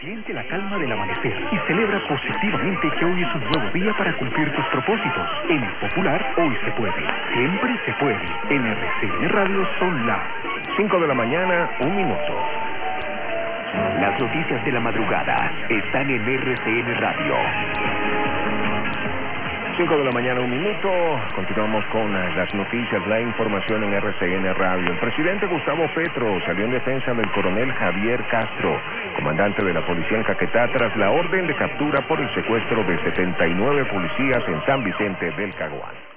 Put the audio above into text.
Siente la calma del amanecer y celebra positivamente que hoy es un nuevo día para cumplir tus propósitos. En el Popular, hoy se puede. Siempre se puede. En RCN Radio son las 5 de la mañana, 1 minuto. Las noticias de la madrugada están en RCN Radio. 5 de la mañana, 1 minuto. Continuamos con las noticias, la información en RCN Radio. El presidente Gustavo Petro salió en defensa del coronel Javier Castro, comandante de la policía en Caquetá, tras la orden de captura por el secuestro de 79 policías en San Vicente del Caguán.